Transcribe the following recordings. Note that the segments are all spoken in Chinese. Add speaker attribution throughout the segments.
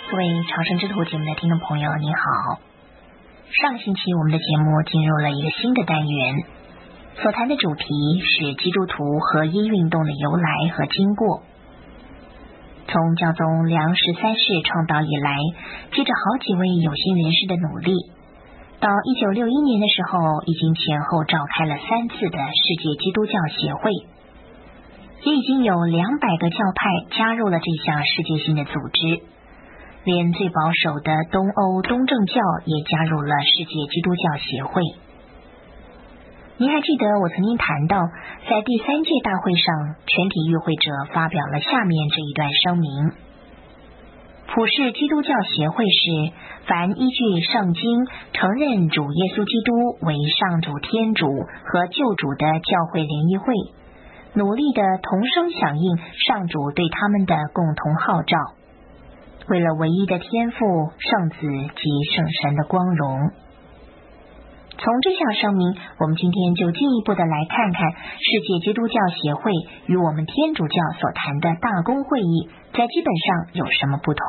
Speaker 1: 各位朝圣之途节目的听众朋友，你好。上个星期我们的节目进入了一个新的单元，所谈的主题是基督徒合一运动的由来和经过。从教宗良13世创导以来，借着好几位有心人士的努力，到1961年的时候，已经前后召开了3次的世界基督教协会，也已经有200个教派加入了这项世界性的组织。连最保守的东欧东正教也加入了世界基督教协会。您还记得我曾经谈到，在第3届大会上，全体与会者发表了下面这一段声明：普世基督教协会是凡依据圣经承认主耶稣基督为上主天主和救主的教会联谊会，努力的同声响应上主对他们的共同号召，为了唯一的天父、圣子及圣神的光荣。从这项声明，我们今天就进一步的来看看世界基督教协会与我们天主教所谈的大公会议在基本上有什么不同。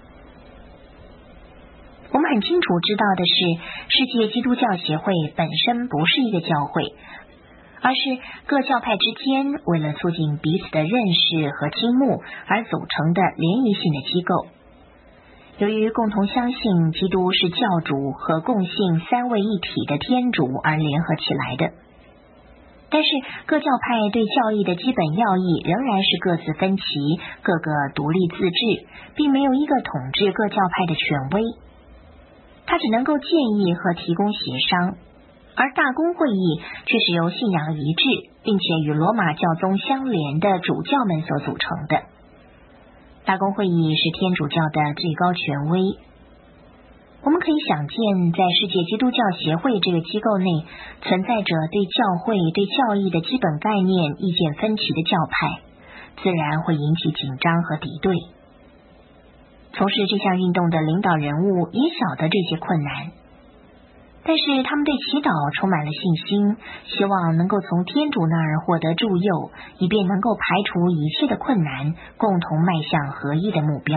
Speaker 1: 我们很清楚知道的是，世界基督教协会本身不是一个教会，而是各教派之间为了促进彼此的认识和倾慕而组成的联谊性的机构。由于共同相信基督是教主和共信三位一体的天主而联合起来的，但是各教派对教义的基本要义仍然是各自分歧，各个独立自治，并没有一个统治各教派的权威。它只能够建议和提供协商，而大公会议却是由信仰一致并且与罗马教宗相连的主教们所组成的。大公会议是天主教的最高权威。我们可以想见，在世界基督教协会这个机构内，存在着对教会、对教义的基本概念意见分歧的教派，自然会引起紧张和敌对。从事这项运动的领导人物也晓得这些困难，但是他们对祈祷充满了信心，希望能够从天主那儿获得助佑，以便能够排除一切的困难，共同迈向合一的目标。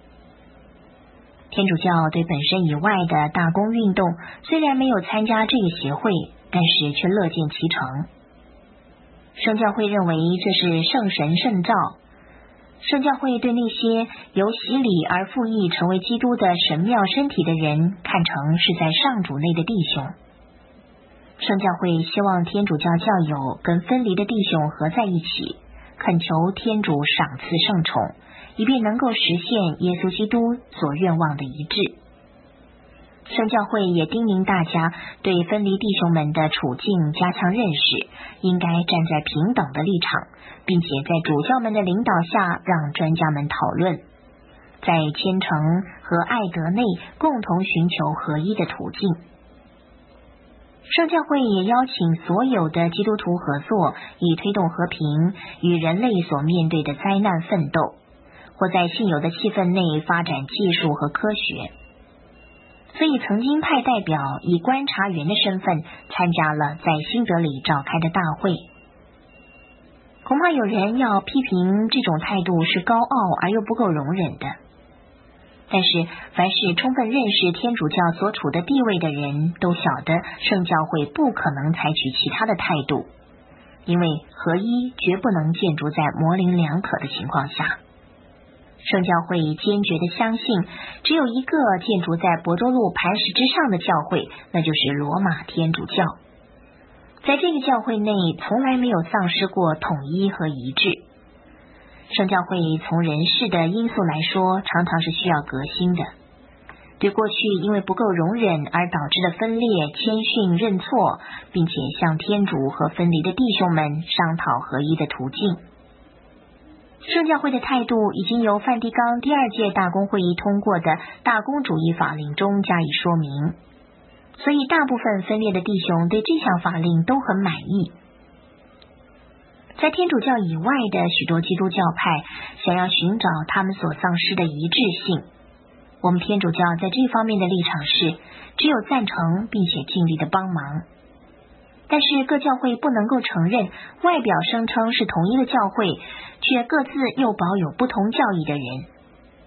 Speaker 1: 天主教对本身以外的大公运动虽然没有参加这个协会，但是却乐见其成。圣教会认为这是圣神圣召，圣教会对那些由洗礼而复议成为基督的神妙身体的人看成是在上主内的弟兄。圣教会希望天主教教友跟分离的弟兄合在一起，恳求天主赏赐圣宠，以便能够实现耶稣基督所愿望的一致。圣教会也叮咛大家对分离弟兄们的处境加强认识，应该站在平等的立场，并且在主教们的领导下让专家们讨论，在虔诚和爱德内共同寻求合一的途径。圣教会也邀请所有的基督徒合作，以推动和平与人类所面对的灾难奋斗，或在现有的气氛内发展技术和科学。所以曾经派代表以观察员的身份参加了在新德里召开的大会。恐怕有人要批评这种态度是高傲而又不够容忍的，但是凡是充分认识天主教所处的地位的人都晓得，圣教会不可能采取其他的态度，因为合一绝不能建筑在模棱两可的情况下。圣教会坚决地相信，只有一个建筑在博多路磐石之上的教会，那就是罗马天主教。在这个教会内，从来没有丧失过统一和一致。圣教会从人事的因素来说，常常是需要革新的。对过去因为不够容忍而导致的分裂，谦逊认错，并且向天主和分离的弟兄们商讨合一的途径。圣教会的态度已经由梵蒂冈第2届大公会议通过的大公主义法令中加以说明，所以大部分分裂的弟兄对这项法令都很满意。在天主教以外的许多基督教派想要寻找他们所丧失的一致性，我们天主教在这方面的立场是只有赞成并且尽力的帮忙。但是各教会不能够承认外表声称是同一个教会，却各自又保有不同教义的人。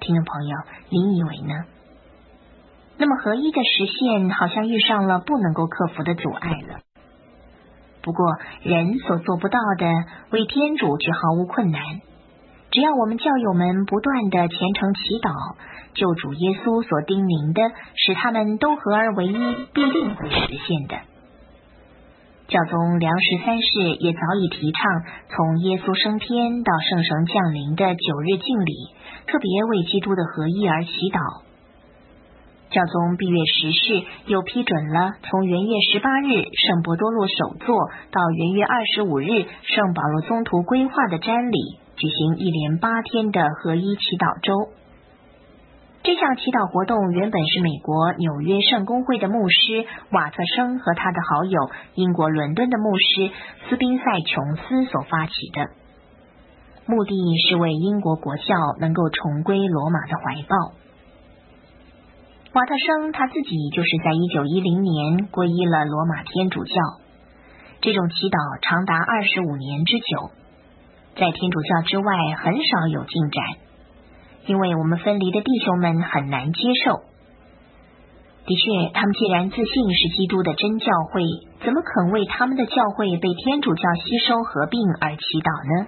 Speaker 1: 听众朋友，您以为呢？那么合一的实现好像遇上了不能够克服的阻碍了。不过人所做不到的，为天主却毫无困难。只要我们教友们不断的虔诚祈祷，救主耶稣所叮咛的，使他们都合而为一，必定会实现的。教宗良13世也早已提倡从耶稣升天到圣神降临的9日敬礼，特别为基督的合一而祈祷。教宗毕月10世又批准了从元月18日圣伯多禄首座到元月25日圣保罗宗徒规划的瞻礼，举行一连8天的合一祈祷周。这项祈祷活动原本是美国纽约圣公会的牧师瓦特生和他的好友英国伦敦的牧师斯宾塞琼斯所发起的，目的是为英国国教能够重归罗马的怀抱。瓦特生他自己就是在1910年皈依了罗马天主教，这种祈祷长达25年之久，在天主教之外很少有进展，因为我们分离的弟兄们很难接受。的确，他们既然自信是基督的真教会，怎么肯为他们的教会被天主教吸收合并而祈祷呢？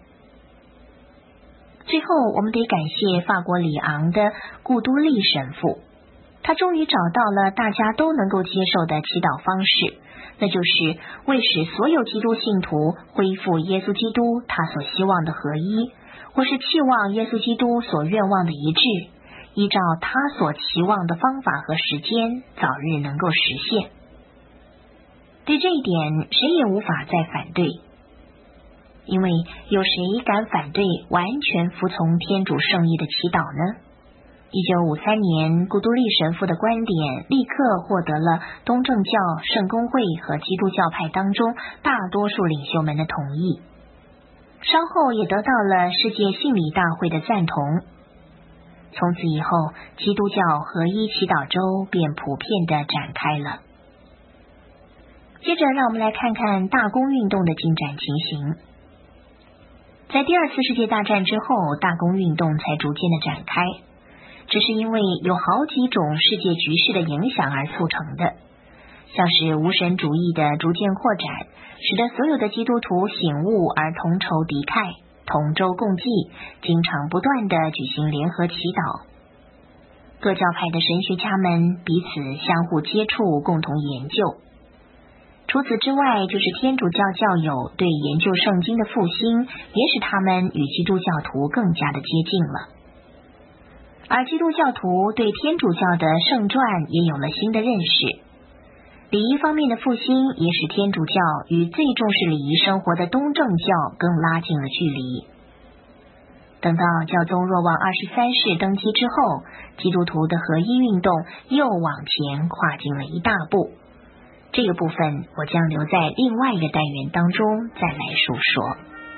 Speaker 1: 最后，我们得感谢法国里昂的顾都利神父，他终于找到了大家都能够接受的祈祷方式，那就是为使所有基督信徒恢复耶稣基督他所希望的合一，或是期望耶稣基督所愿望的一致，依照他所期望的方法和时间，早日能够实现。对这一点，谁也无法再反对，因为有谁敢反对完全服从天主圣意的祈祷呢？1953年，顾都利神父的观点立刻获得了东正教、圣公会和基督教派当中大多数领袖们的同意，稍后也得到了世界信理大会的赞同。从此以后，基督教合一祈祷周便普遍地展开了。接着，让我们来看看大公运动的进展情形。在第二次世界大战之后，大公运动才逐渐的展开，这是因为有好几种世界局势的影响而促成的，像是无神主义的逐渐扩展，使得所有的基督徒醒悟而同仇敌忾，同舟共济，经常不断地举行联合祈祷。各教派的神学家们彼此相互接触，共同研究。除此之外，就是天主教教友对研究圣经的复兴，也使他们与基督教徒更加的接近了。而基督教徒对天主教的圣传也有了新的认识。礼仪方面的复兴也使天主教与最重视礼仪生活的东正教更拉近了距离。等到教宗若望23世登基之后，基督徒的合一运动又往前跨进了一大步。这个部分我将留在另外一个单元当中再来述说。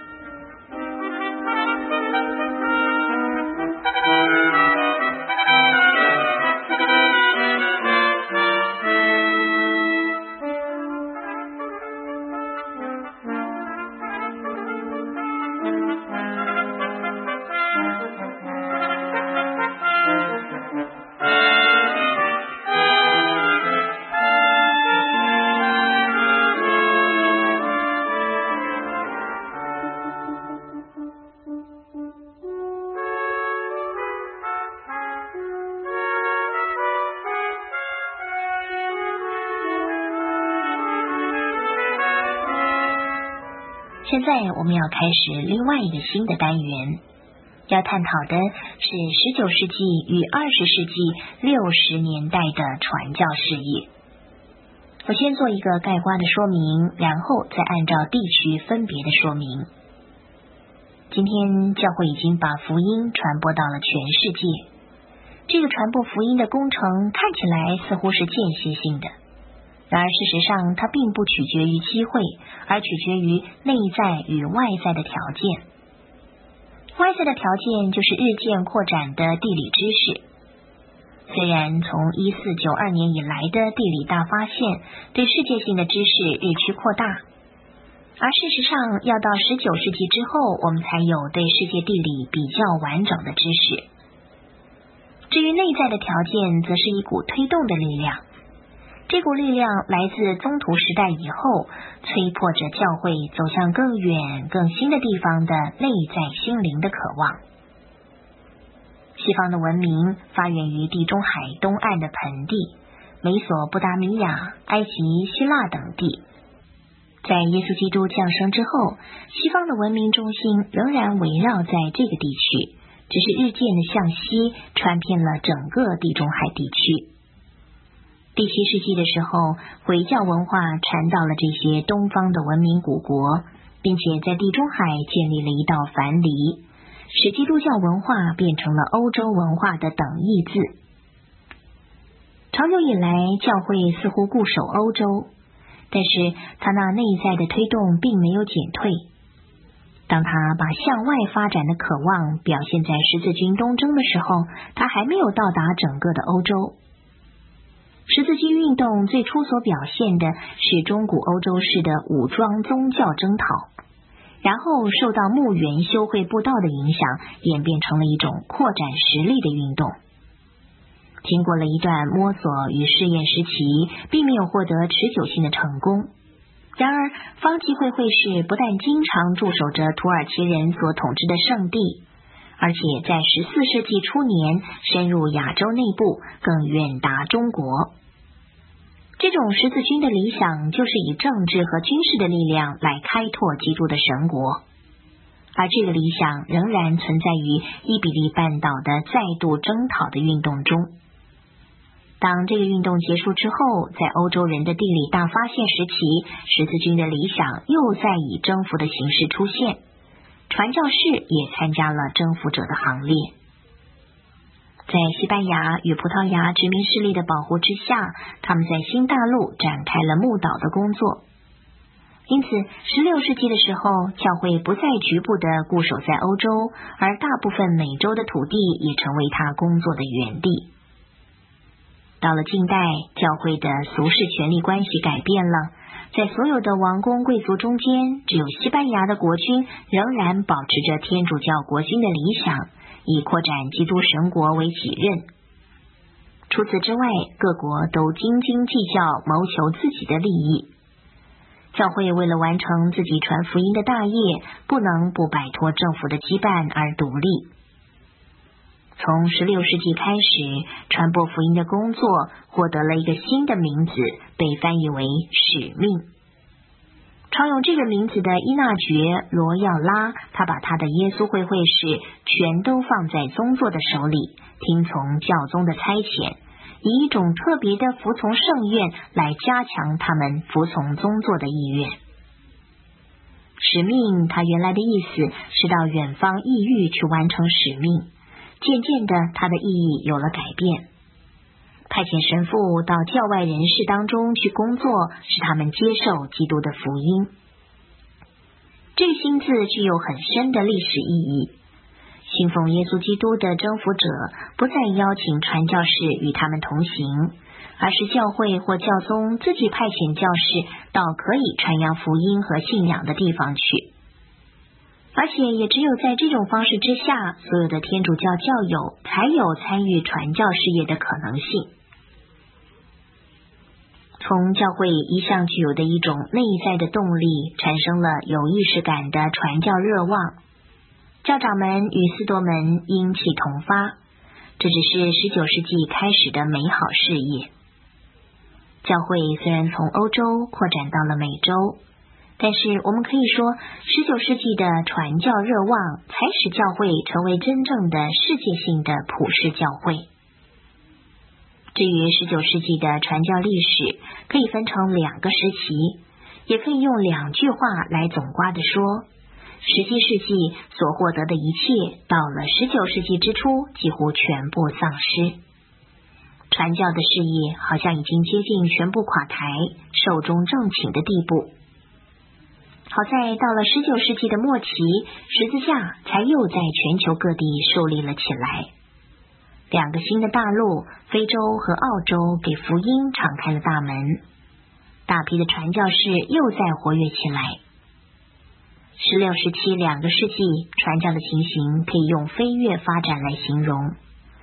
Speaker 1: 现在我们要开始另外一个新的单元，要探讨的是19世纪与20世纪60年代的传教事业。我先做一个概括的说明，然后再按照地区分别的说明。今天教会已经把福音传播到了全世界，这个传播福音的工程看起来似乎是间歇性的，然而事实上它并不取决于机会，而取决于内在与外在的条件。外在的条件就是日渐扩展的地理知识。虽然从1492年以来的地理大发现对世界性的知识日趋扩大，而事实上要到19世纪之后，我们才有对世界地理比较完整的知识。 至于内在的条件，则是一股推动的力量。这股力量来自宗徒时代以后，催迫着教会走向更远、更新的地方的内在心灵的渴望。西方的文明发源于地中海东岸的盆地，美索不达米亚、埃及、希腊等地。在耶稣基督降生之后，西方的文明中心仍然围绕在这个地区，只是日渐的向西，传遍了整个地中海地区。第7世纪的时候，回教文化传到了这些东方的文明古国，并且在地中海建立了一道樊篱，使基督教文化变成了欧洲文化的等义字。长久以来，教会似乎固守欧洲，但是它那内在的推动并没有减退。当他把向外发展的渴望表现在十字军东征的时候，他还没有到达整个的欧洲。十字军运动最初所表现的是中古欧洲式的武装宗教征讨，然后受到牧原修会布道的影响，演变成了一种扩展实力的运动。经过了一段摸索与试验时期，并没有获得持久性的成功。然而，方济会会士不但经常驻守着土耳其人所统治的圣地，而且在14世纪初年深入亚洲内部，更远达中国。这种十字军的理想就是以政治和军事的力量来开拓基督的神国，而这个理想仍然存在于伊比利半岛的再度征讨的运动中。当这个运动结束之后，在欧洲人的地理大发现时期，十字军的理想又再以征服的形式出现，传教士也参加了征服者的行列。在西班牙与葡萄牙殖民势力的保护之下，他们在新大陆展开了牧导的工作。因此16世纪的时候，教会不再局部的固守在欧洲，而大部分美洲的土地也成为他工作的原地。到了近代，教会的俗世权力关系改变了，在所有的王公贵族中间，只有西班牙的国君仍然保持着天主教国君的理想，以扩展基督神国为己任。除此之外，各国都斤斤计较，谋求自己的利益。教会为了完成自己传福音的大业，不能不摆脱政府的羁绊而独立。从16世纪开始，传播福音的工作获得了一个新的名字，被翻译为使命。常有这个名字的伊纳爵罗耀拉，他把他的耶稣会会士全都放在宗座的手里，听从教宗的差遣，以一种特别的服从圣愿来加强他们服从宗座的意愿。使命，它原来的意思是到远方异域去完成使命，渐渐的，它的意义有了改变。派遣神父到教外人士当中去工作，使他们接受基督的福音。这个新字具有很深的历史意义。信奉耶稣基督的征服者不再邀请传教士与他们同行，而是教会或教宗自己派遣教士到可以传扬福音和信仰的地方去。而且也只有在这种方式之下，所有的天主教教友才有参与传教事业的可能性。从教会一向具有的一种内在的动力，产生了有意识感的传教热望。教长们与司铎们英气同发，这只是19世纪开始的美好事业。教会虽然从欧洲扩展到了美洲，但是我们可以说19世纪的传教热望才使教会成为真正的世界性的普世教会。至于19世纪的传教历史，可以分成2个时期，也可以用2句话来总括地说：17世纪所获得的一切，到了19世纪之初几乎全部丧失。传教的事业好像已经接近全部垮台，寿终正寝的地步。好在到了19世纪的末期，十字架才又在全球各地树立了起来。2个新的大陆，非洲和澳洲，给福音敞开了大门，大批的传教士又再活跃起来。16、17 2个世纪，传教的情形可以用飞跃发展来形容。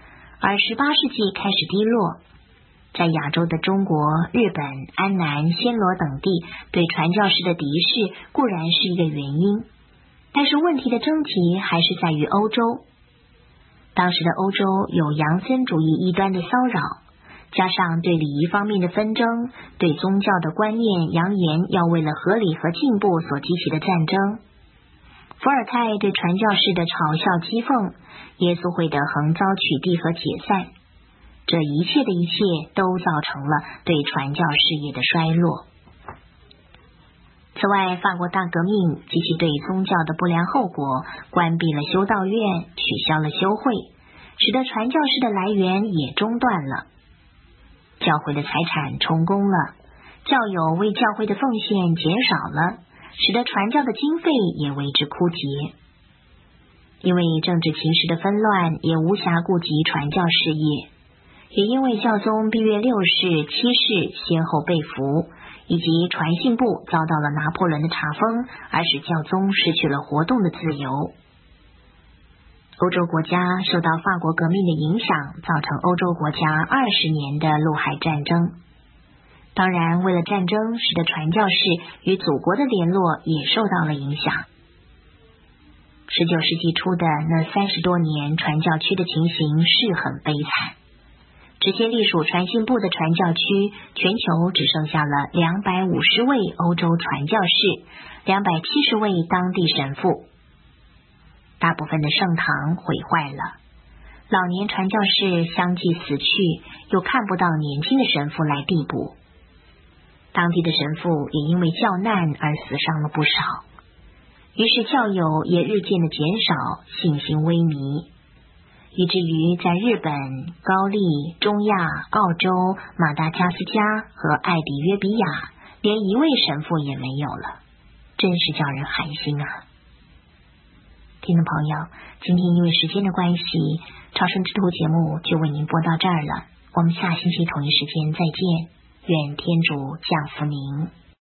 Speaker 1: 而18世纪开始低落。在亚洲的中国、日本、安南、暹罗等地对传教士的敌视固然是一个原因，但是问题的症结还是在于欧洲。当时的欧洲有杨森主义异端的骚扰，加上对礼仪方面的纷争，对宗教的观念扬言要为了合理和进步所激起的战争，伏尔泰对传教士的嘲笑讥讽，耶稣会的横遭取缔和解散，这一切的一切都造成了对传教事业的衰落。此外，法国大革命及其对宗教的不良后果，关闭了修道院，取消了修会，使得传教士的来源也中断了。教会的财产充公了，教友为教会的奉献减少了，使得传教的经费也为之枯竭。因为政治情势的纷乱，也无暇顾及传教事业，也因为教宗毕月6世、7世先后被俘，以及传信部遭到了拿破仑的查封，而使教宗失去了活动的自由。欧洲国家受到法国革命的影响，造成欧洲国家20年的陆海战争。当然，为了战争，使得传教士与祖国的联络也受到了影响。19世纪初的那30多年，传教区的情形是很悲惨。直接隶属传信部的传教区，全球只剩下了250位欧洲传教士，270位当地神父。大部分的圣堂毁坏了，老年传教士相继死去，又看不到年轻的神父来递补。当地的神父也因为教难而死伤了不少，于是教友也日渐的减少，信心萎靡。以至于在日本、高丽、中亚、澳洲、马达加斯加和艾比约比亚，连一位神父也没有了，真是叫人寒心啊！听众朋友，今天因为时间的关系，朝圣之途节目就为您播到这儿了，我们下星期同一时间再见，愿天主降福您。